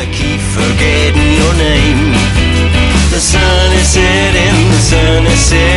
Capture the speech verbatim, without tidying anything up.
I keep forgetting your name. The sun is setting, the sun is setting.